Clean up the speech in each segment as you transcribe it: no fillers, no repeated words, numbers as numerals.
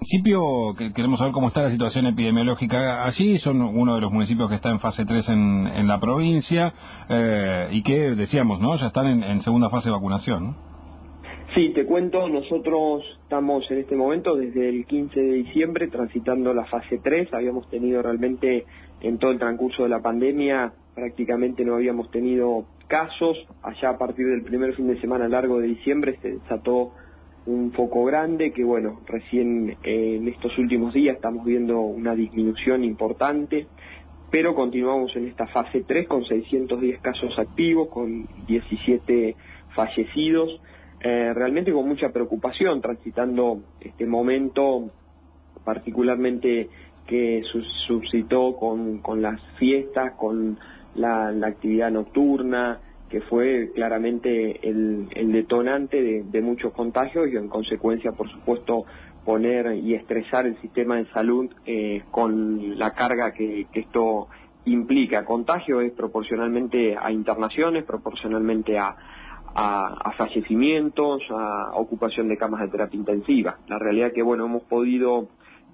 municipio, que queremos saber cómo está la situación epidemiológica allí. Son uno de los municipios que está en fase 3 en la provincia y que, decíamos, ¿no? Ya están en segunda fase de vacunación, ¿no? Sí, te cuento, nosotros estamos en este momento desde el 15 de diciembre transitando la fase 3. Habíamos tenido realmente en todo el transcurso de la pandemia, prácticamente no habíamos tenido casos. Allá a partir del primer fin de semana largo de diciembre se desató un foco grande que, bueno, recién en estos últimos días estamos viendo una disminución importante, pero continuamos en esta fase 3 con 610 casos activos, con 17 fallecidos. Realmente con mucha preocupación, transitando este momento particularmente que suscitó con las fiestas, con la actividad nocturna, que fue claramente el detonante de muchos contagios y en consecuencia, por supuesto, poner y estresar el sistema de salud con la carga que esto implica. Contagio es proporcionalmente a internaciones, proporcionalmente a fallecimientos, a ocupación de camas de terapia intensiva. La realidad es que, bueno, hemos podido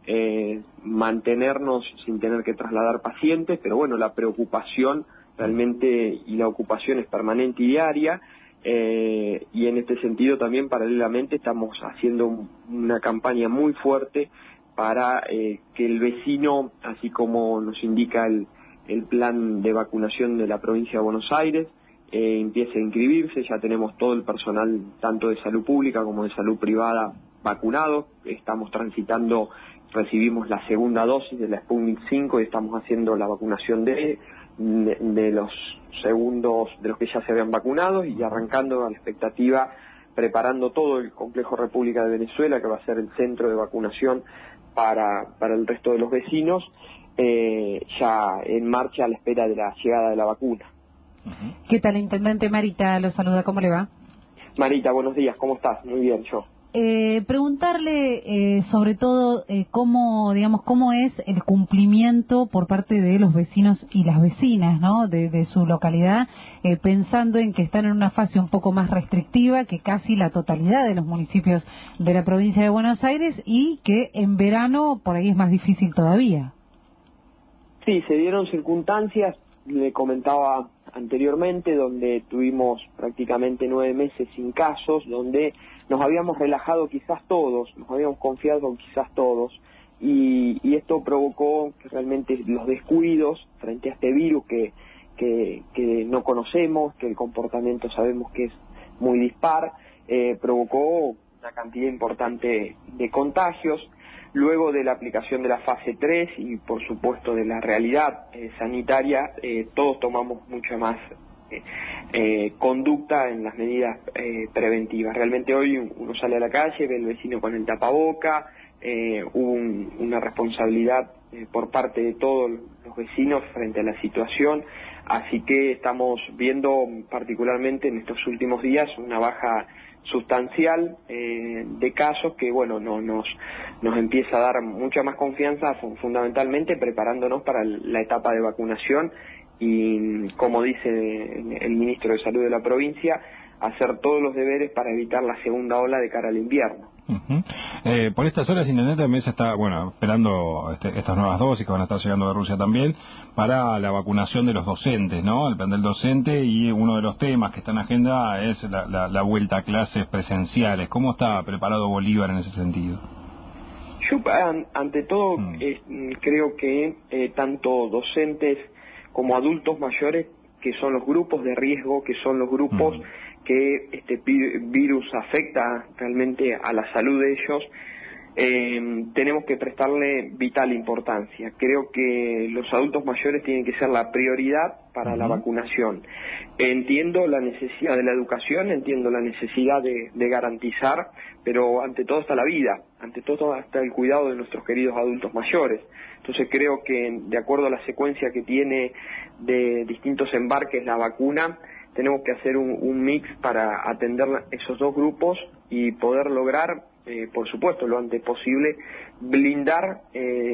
mantenernos sin tener que trasladar pacientes, pero bueno, la preocupación realmente y la ocupación es permanente y diaria, y en este sentido también paralelamente estamos haciendo una campaña muy fuerte para que el vecino, así como nos indica el plan de vacunación de la provincia de Buenos Aires, empiece a inscribirse. Ya tenemos todo el personal, tanto de salud pública como de salud privada, vacunado. Estamos transitando, recibimos la segunda dosis de la Sputnik 5 y estamos haciendo la vacunación de los segundos, de los que ya se habían vacunado, y arrancando a la expectativa, preparando todo el complejo República de Venezuela, que va a ser el centro de vacunación para el resto de los vecinos, ya en marcha a la espera de la llegada de la vacuna. ¿Qué tal, intendente? Marita lo saluda, ¿cómo le va? Marita, buenos días, ¿cómo estás? Muy bien, yo. Preguntarle sobre todo cómo es el cumplimiento por parte de los vecinos y las vecinas, ¿no? De su localidad, pensando en que están en una fase un poco más restrictiva que casi la totalidad de los municipios de la provincia de Buenos Aires, y que en verano por ahí es más difícil todavía. Sí, se dieron circunstancias, le comentaba anteriormente, donde tuvimos prácticamente 9 meses sin casos, donde nos habíamos relajado quizás todos, nos habíamos confiado quizás todos, y esto provocó que realmente los descuidos frente a este virus que no conocemos, que el comportamiento sabemos que es muy dispar, provocó una cantidad importante de contagios. Luego de la aplicación de la fase 3 y por supuesto de la realidad sanitaria, todos tomamos mucha más conducta en las medidas preventivas. Realmente hoy uno sale a la calle, ve al vecino con el tapaboca, hubo una responsabilidad por parte de todos los vecinos frente a la situación, así que estamos viendo particularmente en estos últimos días una baja sustancial de casos que, bueno, nos empieza a dar mucha más confianza, fundamentalmente preparándonos para la etapa de vacunación y, como dice el ministro de Salud de la provincia, hacer todos los deberes para evitar la segunda ola de cara al invierno. Por estas horas, intendente, también se está, esperando estas nuevas dosis que van a estar llegando de Rusia también, para la vacunación de los docentes, ¿no? El plan del docente, y uno de los temas que está en agenda es la vuelta a clases presenciales. ¿Cómo está preparado Bolívar en ese sentido? Yo, ante todo, creo que tanto docentes como adultos mayores, que son los grupos de riesgo, que son los grupos que este virus afecta realmente a la salud de ellos, tenemos que prestarle vital importancia. Creo que los adultos mayores tienen que ser la prioridad para la vacunación. Entiendo la necesidad de la educación, entiendo la necesidad de garantizar, pero ante todo está la vida, ante todo está el cuidado de nuestros queridos adultos mayores. Entonces creo que, de acuerdo a la secuencia que tiene de distintos embarques la vacuna, tenemos que hacer un mix para atender esos dos grupos y poder lograr, por supuesto, lo antes posible, blindar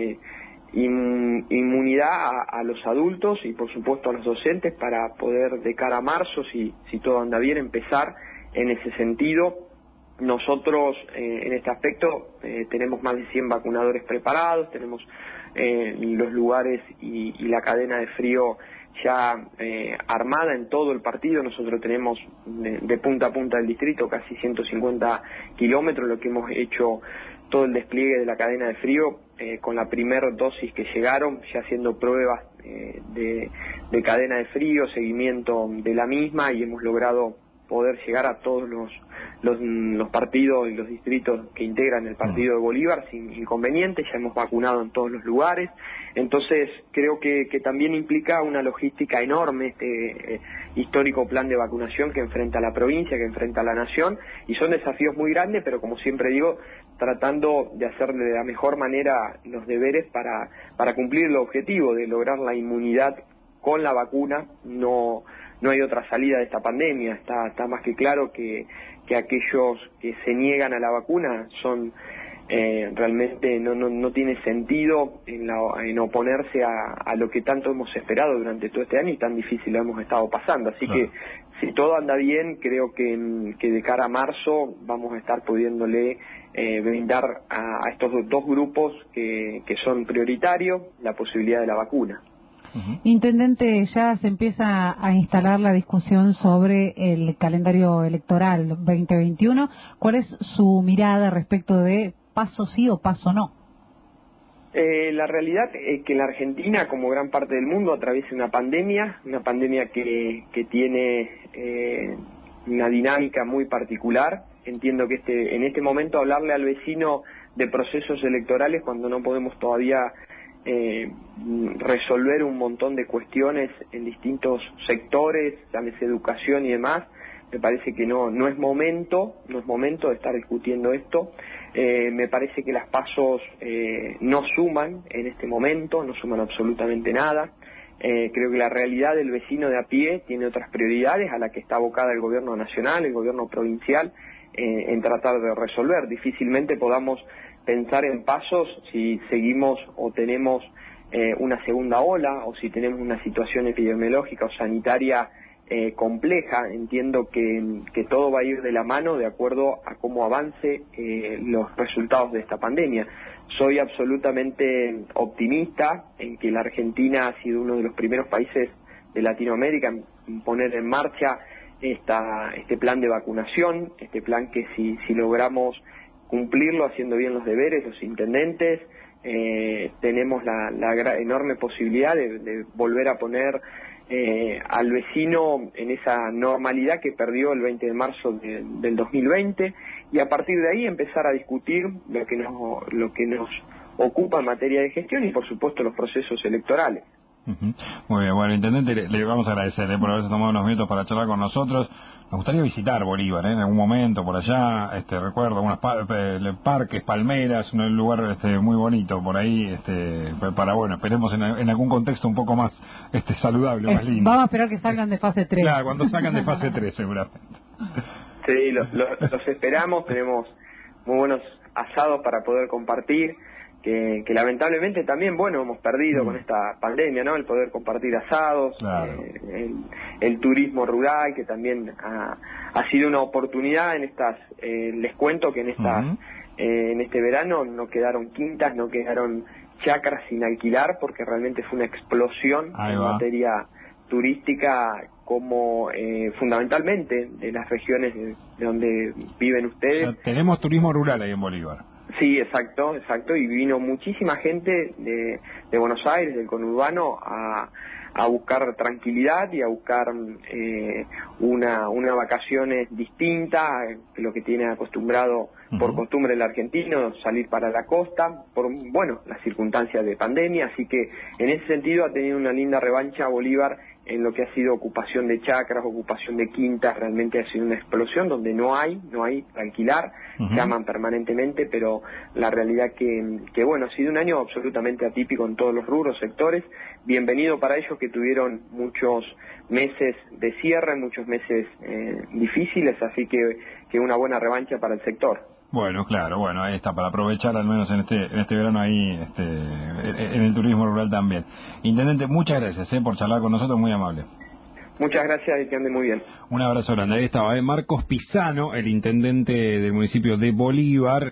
inmunidad a los adultos y, por supuesto, a los docentes, para poder, de cara a marzo, si todo anda bien, empezar en ese sentido nosotros en este aspecto tenemos más de 100 vacunadores preparados, tenemos los lugares y la cadena de frío ya armada en todo el partido. Nosotros tenemos de punta a punta del distrito casi 150 kilómetros, lo que hemos hecho todo el despliegue de la cadena de frío con la primera dosis que llegaron, ya haciendo pruebas de cadena de frío, seguimiento de la misma, y hemos logrado poder llegar a todos los partidos y los distritos que integran el partido de Bolívar sin inconvenientes. Ya hemos vacunado en todos los lugares, entonces creo que también implica una logística enorme este histórico plan de vacunación que enfrenta la provincia, que enfrenta la nación, y son desafíos muy grandes, pero como siempre digo, tratando de hacer de la mejor manera los deberes para cumplir el objetivo de lograr la inmunidad con la vacuna. No hay otra salida de esta pandemia. Está más que claro que aquellos que se niegan a la vacuna son realmente no tiene sentido en oponerse a lo que tanto hemos esperado durante todo este año y tan difícil lo hemos estado pasando. Así que si todo anda bien, creo que de cara a marzo vamos a estar pudiéndole brindar a estos dos grupos que son prioritarios la posibilidad de la vacuna. Intendente, ya se empieza a instalar la discusión sobre el calendario electoral 2021. ¿Cuál es su mirada respecto de paso sí o paso no? La realidad es que la Argentina, como gran parte del mundo, atraviesa una pandemia que tiene una dinámica muy particular. Entiendo que en este momento hablarle al vecino de procesos electorales cuando no podemos todavía resolver un montón de cuestiones en distintos sectores, llámese educación y demás, me parece que no es momento de estar discutiendo esto. Me parece que las pasos no suman en este momento, no suman absolutamente nada. Creo que la realidad del vecino de a pie tiene otras prioridades a las que está abocada el gobierno nacional, el gobierno provincial, en tratar de resolver. Difícilmente podamos pensar en pasos si seguimos o tenemos una segunda ola, o si tenemos una situación epidemiológica o sanitaria compleja. Entiendo que todo va a ir de la mano de acuerdo a cómo avance los resultados de esta pandemia. Soy absolutamente optimista en que la Argentina ha sido uno de los primeros países de Latinoamérica en poner en marcha este plan de vacunación, este plan que si logramos cumplirlo haciendo bien los deberes, los intendentes, tenemos la enorme posibilidad de volver a poner al vecino en esa normalidad que perdió el 20 de marzo del 2020, y a partir de ahí empezar a discutir lo que nos ocupa en materia de gestión y por supuesto los procesos electorales. Muy bien, bueno, intendente, le vamos a agradecer por haberse tomado unos minutos para charlar con nosotros. Nos gustaría visitar Bolívar en algún momento por allá. Recuerdo algunos parques, palmeras, un lugar muy bonito por ahí, para, bueno, esperemos en algún contexto un poco más saludable, más lindo. Vamos a esperar que salgan de fase 3. Claro, cuando salgan de fase 3 seguramente. Sí, los esperamos. Tenemos muy buenos asados para poder compartir, que lamentablemente también, bueno, hemos perdido con esta pandemia, ¿no? El poder compartir asados, claro. El turismo rural, que también ha sido una oportunidad en estas, les cuento que en este verano no quedaron quintas, no quedaron chacras sin alquilar, porque realmente fue una explosión en materia turística, como fundamentalmente de las regiones de donde viven ustedes. O sea, tenemos turismo rural ahí en Bolívar. Sí, exacto, y vino muchísima gente de Buenos Aires, del conurbano, a buscar tranquilidad y a buscar una vacaciones distinta, lo que tiene acostumbrado por costumbre el argentino, salir para la costa, por las circunstancias de pandemia. Así que en ese sentido ha tenido una linda revancha Bolívar en lo que ha sido ocupación de chacras, ocupación de quintas. Realmente ha sido una explosión donde no hay para alquilar, llaman permanentemente, pero la realidad que ha sido un año absolutamente atípico en todos los rubros, sectores. Bienvenido para ellos que tuvieron muchos meses de cierre, muchos meses difíciles, así que una buena revancha para el sector. Bueno, claro, ahí está, para aprovechar al menos en este verano ahí, en el turismo rural también. Intendente, muchas gracias por charlar con nosotros, muy amable. Muchas gracias y que ande muy bien. Un abrazo grande. Ahí estaba Marcos Pisano, el intendente del municipio de Bolívar.